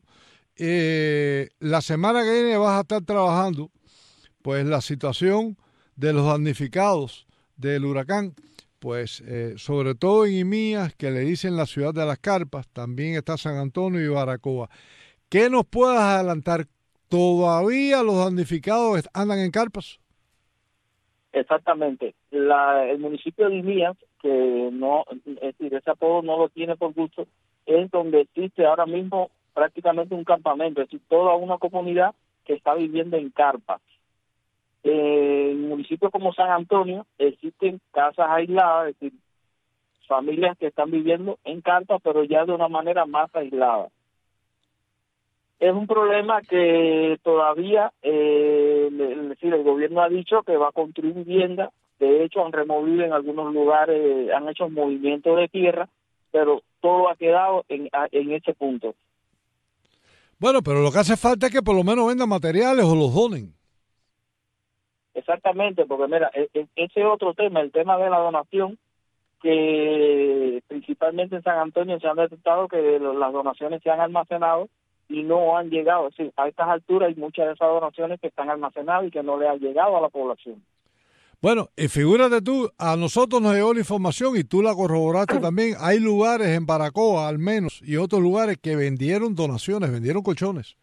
La semana que viene vas a estar trabajando pues la situación de los damnificados del huracán, pues sobre todo en Imías, que le dicen la ciudad de las carpas, también está San Antonio y Baracoa. ¿Qué nos puedas adelantar? ¿Todavía los damnificados andan en carpas? Exactamente. El municipio de Imías, que no, es decir, ese apodo no lo tiene por gusto, es donde existe ahora mismo prácticamente un campamento, es decir, toda una comunidad que está viviendo en carpas. En municipios como San Antonio existen casas aisladas, es decir, familias que están viviendo en carpas, pero ya de una manera más aislada. Es un problema que todavía, es decir, el gobierno ha dicho que va a construir vivienda. De hecho, han removido en algunos lugares, han hecho movimientos de tierra, pero todo ha quedado en ese punto. Bueno, pero lo que hace falta es que por lo menos vendan materiales o los donen. Exactamente, porque mira, ese otro tema, el tema de la donación, que principalmente en San Antonio se han detectado que las donaciones se han almacenado y no han llegado. Es decir, a estas alturas hay muchas de esas donaciones que están almacenadas y que no le han llegado a la población. Bueno, y figúrate tú, a nosotros nos llegó la información y tú la corroboraste también. Hay lugares en Baracoa, al menos, y otros lugares que vendieron donaciones, vendieron colchones.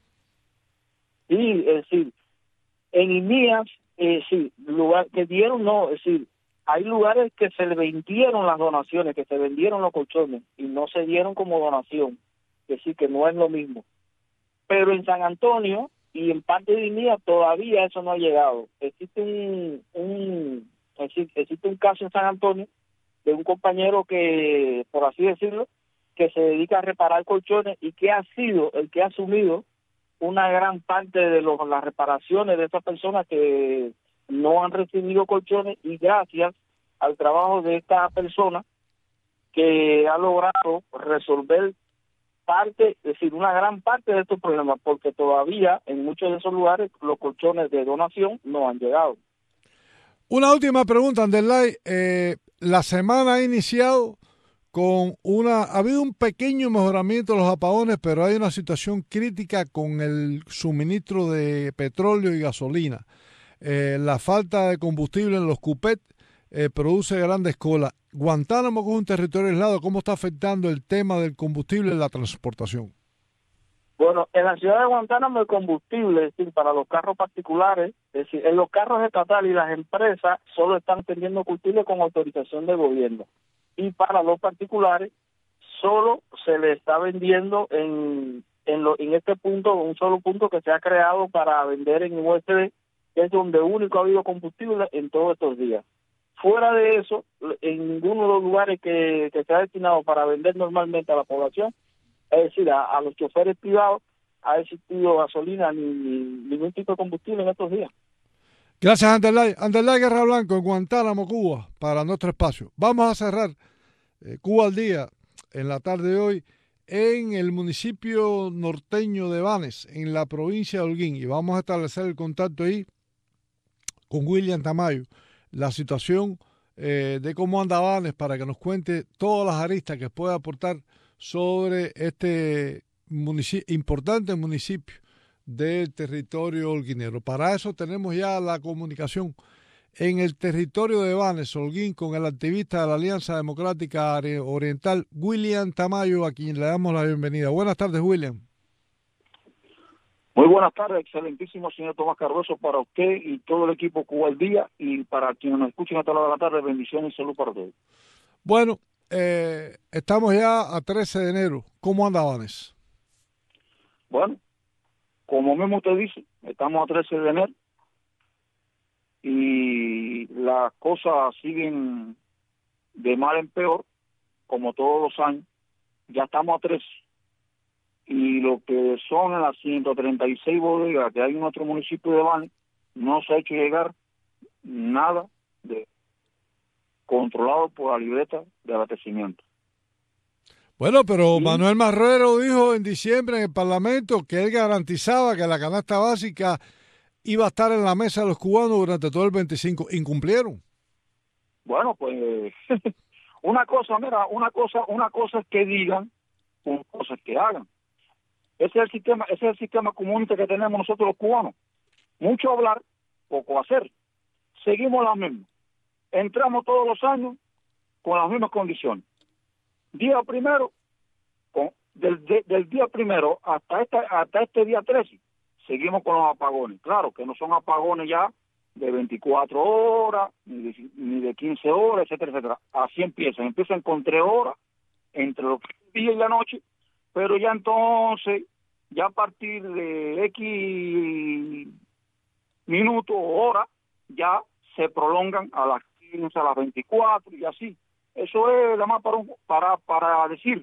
Sí, es decir, en INIAS, sí, lugar que dieron, no, es decir, hay lugares que se le vendieron las donaciones, que se vendieron los colchones y no se dieron como donación, es decir, que no es lo mismo. Pero en San Antonio y en parte de INIAS todavía eso no ha llegado. Existe un caso en San Antonio de un compañero que, por así decirlo, que se dedica a reparar colchones y que ha sido el que ha asumido una gran parte de las reparaciones de esas personas que no han recibido colchones, y gracias al trabajo de esta persona que ha logrado resolver parte, es decir, una gran parte de estos problemas, porque todavía en muchos de esos lugares los colchones de donación no han llegado. Una última pregunta, Anderlay. La semana ha iniciado ha habido un pequeño mejoramiento de los apagones, pero hay una situación crítica con el suministro de petróleo y gasolina. La falta de combustible en los cupet produce grandes colas. Guantánamo, que es un territorio aislado, ¿cómo está afectando el tema del combustible en la transportación? Bueno, en la ciudad de Guantánamo el combustible, es decir, para los carros particulares, es decir, en los carros estatales y las empresas solo están teniendo combustible con autorización del gobierno. Y para los particulares solo se le está vendiendo en este punto, un solo punto que se ha creado para vender en USB, que es donde único ha habido combustible en todos estos días. Fuera de eso, en ninguno de los lugares que se ha destinado para vender normalmente a la población, es decir, a los choferes privados, ha existido gasolina ni ningún tipo de combustible en estos días. Gracias, Anderlay. Anderlay Guerra Blanco, en Guantánamo, Cuba, para nuestro espacio. Vamos a cerrar Cuba al Día en la tarde de hoy en el municipio norteño de Banes, en la provincia de Holguín, y vamos a establecer el contacto ahí con William Tamayo, la situación de cómo anda Banes, para que nos cuente todas las aristas que pueda aportar sobre este importante municipio del territorio holguinero. Para eso tenemos ya la comunicación en el territorio de Banes, Holguín, con el activista de la Alianza Democrática Oriental, William Tamayo, a quien le damos la bienvenida. Buenas tardes, William. Muy buenas tardes, excelentísimo señor Tomás Cardoso, para usted y todo el equipo Cuba al Día, y para quienes nos escuchen hasta la hora de la tarde, bendiciones y salud para todos. Bueno, estamos ya a 13 de enero. ¿Cómo anda Banes? Bueno, como mismo usted dice, estamos a 13 de enero y las cosas siguen de mal en peor, como todos los años. Ya estamos a 13. Y lo que son las 136 bodegas que hay en nuestro municipio de Banes, no se ha hecho llegar nada de controlado por la libreta de abastecimiento. Bueno, pero Manuel Marrero dijo en diciembre en el Parlamento que él garantizaba que la canasta básica iba a estar en la mesa de los cubanos durante todo el 25. ¿Incumplieron? Bueno, pues una cosa es que digan, una cosa es que hagan. Ese es el sistema comunista que tenemos nosotros los cubanos. Mucho hablar, poco hacer. Seguimos las mismas. Entramos todos los años con las mismas condiciones. Día primero, del día primero hasta este día 13, seguimos con los apagones. Claro que no son apagones ya de 24 horas, ni de 15 horas, etcétera, etcétera. Así empiezan con 3 horas entre los días y la noche, pero ya entonces ya a partir de X minutos o horas, ya se prolongan a las 15, a las 24 y así. Eso es nada más para decir,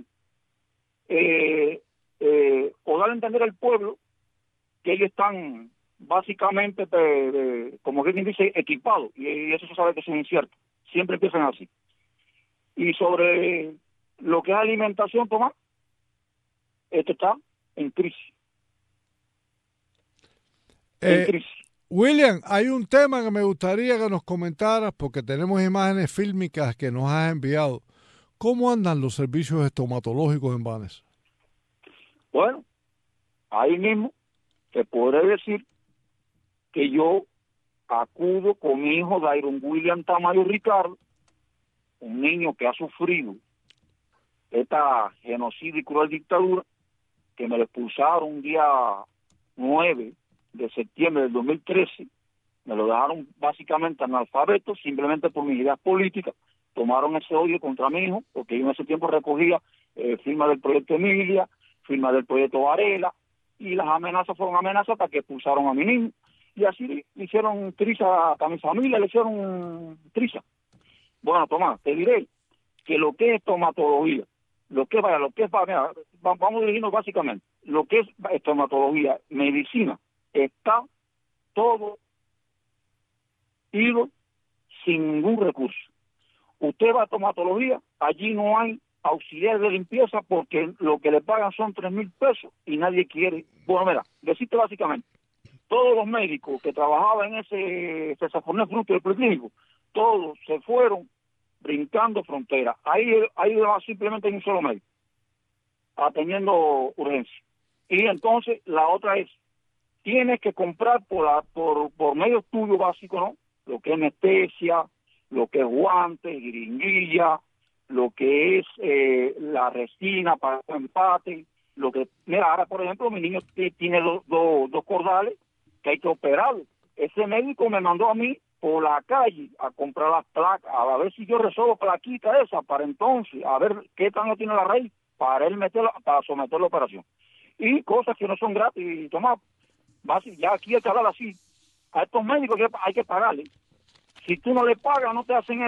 o dar a entender al pueblo que ellos están básicamente, como quien dice, equipados, y eso se sabe que eso es incierto. Siempre empiezan así. Y sobre lo que es alimentación, Tomás, esto está en crisis. En crisis. William, hay un tema que me gustaría que nos comentaras, porque tenemos imágenes fílmicas que nos has enviado. ¿Cómo andan los servicios estomatológicos en Banes? Bueno, ahí mismo te podré decir que yo acudo con mi hijo Dairon William Tamayo Ricardo, un niño que ha sufrido esta genocidio y cruel dictadura, que me lo expulsaron un día 9 de septiembre del 2013, me lo dejaron básicamente analfabeto, simplemente por mis ideas políticas. Tomaron ese odio contra mi hijo, porque yo en ese tiempo recogía firmas del proyecto Emilia, firmas del proyecto Varela, y las amenazas fueron amenazas hasta que expulsaron a mi niño. Y así le hicieron triza a mi familia, le hicieron triza. Bueno, Tomás, te diré que lo que es estomatología, vamos dirigiendo básicamente, lo que es estomatología, medicina, está todo ido sin ningún recurso. Usted va a estomatología, allí no hay auxiliar de limpieza porque lo que le pagan son 3,000 pesos y nadie quiere. Bueno, mira, decirte básicamente, todos los médicos que trabajaban en ese Safornet Fruto del Preclínico, todos se fueron brincando fronteras. Ahí simplemente hay un solo médico atendiendo urgencia. Y entonces la otra es, tienes que comprar por medio tuyo básico, ¿no? Lo que es anestesia, lo que es guantes, jeringuilla, lo que es la resina para el empate, lo que... Mira, ahora por ejemplo mi niño tiene dos cordales que hay que operarlo. Ese médico me mandó a mí por la calle a comprar las placas, a ver si yo resuelvo plaquita esa, para entonces, a ver qué tanto tiene la raíz, para él para someter la operación. Y cosas que no son gratis, Tomás, ya aquí hay que hablar así. A estos médicos hay que pagarle. Si tú no le pagas, no te hacen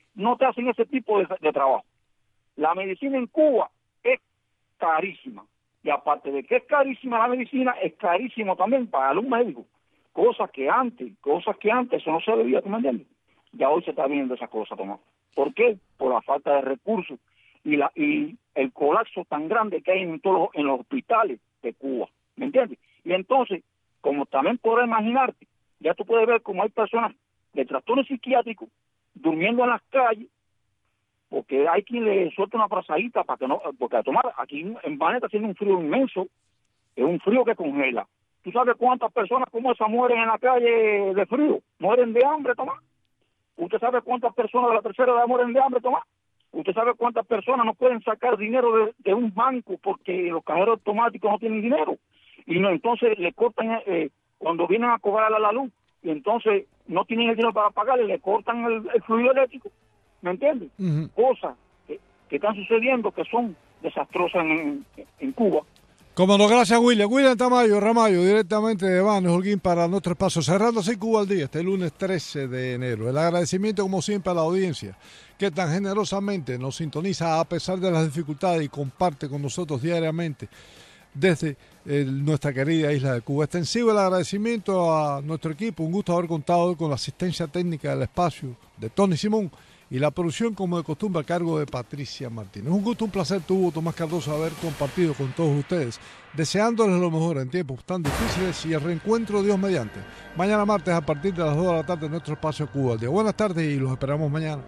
ese tipo de trabajo. La medicina en Cuba es carísima. Y aparte de que es carísima la medicina, es carísimo también pagarle un médico. Cosas que antes, eso no se debía, ¿tú me entiendes? Ya hoy se está viendo esa cosa, Tomás. ¿Por qué? Por la falta de recursos y el colapso tan grande que hay en los hospitales de Cuba, ¿me entiendes? Y entonces, como también podrás imaginarte, ya tú puedes ver cómo hay personas de trastornos psiquiátricos durmiendo en las calles, porque hay quien le suelta una frazadita para que no, porque a tomar, aquí en Banes está haciendo un frío inmenso, es un frío que congela. ¿Tú sabes cuántas personas como esa mueren en la calle de frío? Mueren de hambre, Tomás. ¿Usted sabe cuántas personas de la tercera edad mueren de hambre, Tomás? ¿Usted sabe cuántas personas no pueden sacar dinero de un banco porque los cajeros automáticos no tienen dinero? Y no, entonces le cortan, cuando vienen a cobrar a la luz, y entonces no tienen el dinero para pagarle, le cortan el fluido eléctrico, ¿me entiendes? Uh-huh. Cosas que están sucediendo que son desastrosas en Cuba. Como no, gracias William. William Tamayo Ramallo, directamente de Banes, Holguín, para nuestro espacio. Cerrando así Cuba al día, este lunes 13 de enero. El agradecimiento, como siempre, a la audiencia, que tan generosamente nos sintoniza a pesar de las dificultades y comparte con nosotros diariamente desde nuestra querida isla de Cuba. Extensivo el agradecimiento a nuestro equipo. Un gusto haber contado con la asistencia técnica del espacio de Tony Simón y la producción, como de costumbre, a cargo de Patricia Martínez. Un gusto, un placer tuvo Tomás Cardoso haber compartido con todos ustedes, deseándoles lo mejor en tiempos tan difíciles y el reencuentro Dios mediante. Mañana martes a partir de las 2 de la tarde en nuestro espacio Cuba al día. Buenas tardes y los esperamos mañana.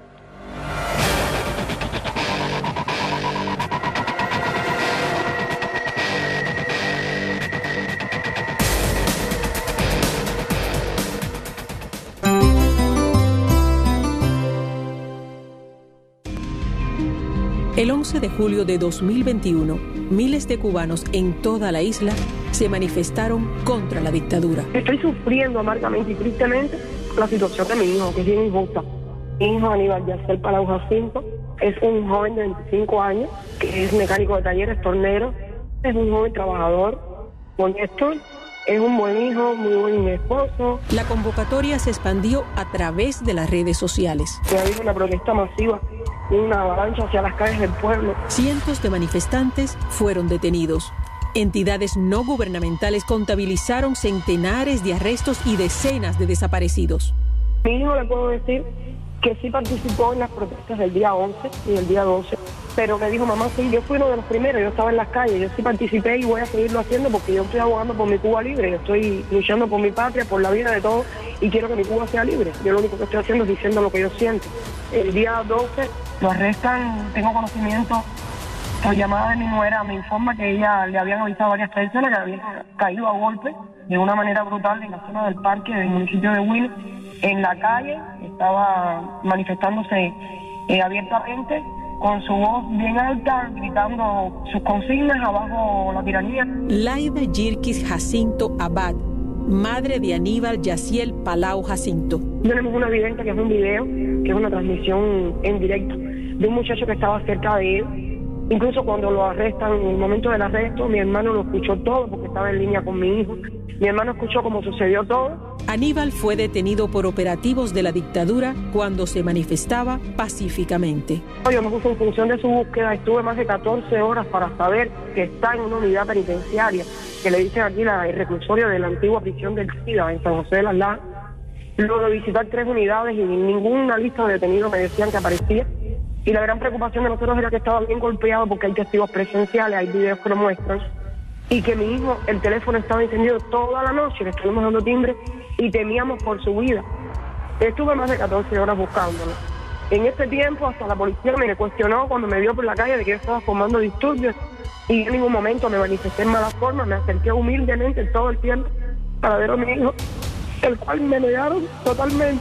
El 11 de julio de 2021, miles de cubanos en toda la isla se manifestaron contra la dictadura. Estoy sufriendo amargamente y tristemente la situación de mi hijo, que es bien injusta. Mi hijo Aníbal Yacer Palau Jacinto es un joven de 25 años, que es mecánico de talleres, tornero, es un joven trabajador, honesto, es un buen hijo, muy buen esposo. La convocatoria se expandió a través de las redes sociales. Ha habido una protesta masiva, una avalancha hacia las calles del pueblo. Cientos de manifestantes fueron detenidos. Entidades no gubernamentales contabilizaron centenares de arrestos y decenas de desaparecidos. Mi hijo, le puedo decir que sí participó en las protestas del día 11 y del día 12, pero me dijo, mamá, sí, yo fui uno de los primeros, yo estaba en las calles, yo sí participé y voy a seguirlo haciendo porque yo estoy abogando por mi Cuba libre, yo estoy luchando por mi patria, por la vida de todos y quiero que mi Cuba sea libre. Yo lo único que estoy haciendo es diciendo lo que yo siento. El día 12 lo arrestan, tengo conocimiento, por llamada de mi nuera me informa que ella le habían avisado a varias personas que habían caído a golpe de una manera brutal en la zona del parque del municipio de Huila. En la calle estaba manifestándose abiertamente con su voz bien alta, gritando sus consignas: abajo la tiranía. Laida Yirkis Jacinto Abad, madre de Aníbal Yaciel Palau Jacinto. Tenemos una evidencia que es un video, que es una transmisión en directo de un muchacho que estaba cerca de él. Incluso cuando lo arrestan, en el momento del arresto, mi hermano lo escuchó todo porque estaba en línea con mi hijo. Mi hermano escuchó cómo sucedió todo. Aníbal fue detenido por operativos de la dictadura cuando se manifestaba pacíficamente. Yo me puse en función de su búsqueda, estuve más de 14 horas para saber que está en una unidad penitenciaria, que le dicen aquí el reclusorio de la antigua prisión del SIDA en San José de las Lajas. Luego de visitar 3 unidades y ninguna lista de detenidos me decían que aparecía. Y la gran preocupación de nosotros era que estaba bien golpeado porque hay testigos presenciales, hay videos que lo muestran, y que mi hijo, el teléfono estaba encendido toda la noche, le estuvimos dando timbre y temíamos por su vida. Estuve más de 14 horas buscándolo. En ese tiempo hasta la policía me cuestionó cuando me vio por la calle de que yo estaba formando disturbios y en ningún momento me manifesté en mala forma, me acerqué humildemente todo el tiempo para ver a mi hijo, el cual me negaron totalmente.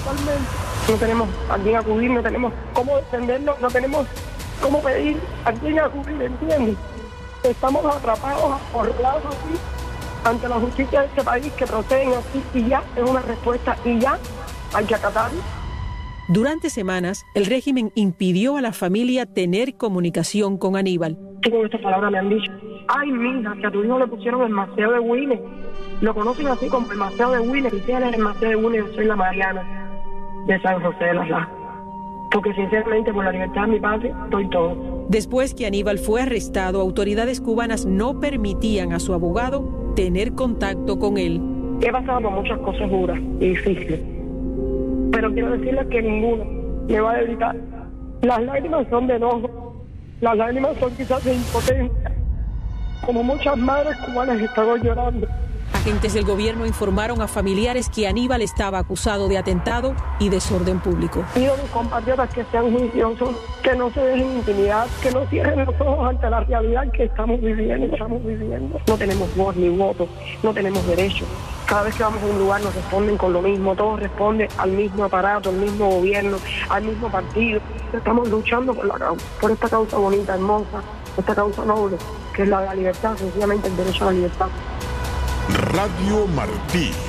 No tenemos a quién acudir, no tenemos cómo defenderlo, no tenemos cómo pedir a quién acudir, ¿entiendes? Estamos atrapados, acorralados así, ante la justicia de este país, que proceden así y ya es una respuesta y ya hay que acatarlo. Durante semanas, el régimen impidió a la familia tener comunicación con Aníbal. Sí, con estas palabras me han dicho: ay, mija, que a tu hijo le pusieron el Maceo de Huila. Lo conocen así como el Maceo de Huila, y si él es el Maceo de Huila, yo soy la Mariana de San José de las Lajas. Porque sinceramente, por la libertad de mi patria, doy todo. Después que Aníbal fue arrestado, autoridades cubanas no permitían a su abogado tener contacto con él. He pasado por muchas cosas duras y difíciles, pero quiero decirles que ninguno me va a evitar. Las lágrimas son de enojo, las lágrimas son quizás de impotencia, como muchas madres cubanas están llorando. Agentes del gobierno informaron a familiares que Aníbal estaba acusado de atentado y desorden público. Pido a mis compatriotas que sean juiciosos, que no se dejen intimidar, que no cierren los ojos ante la realidad que estamos viviendo. No tenemos voz ni voto, no tenemos derecho. Cada vez que vamos a un lugar nos responden con lo mismo, todo responde al mismo aparato, al mismo gobierno, al mismo partido. Estamos luchando por esta causa bonita, hermosa, esta causa noble, que es la de la libertad, sencillamente el derecho a la libertad. Radio Martí.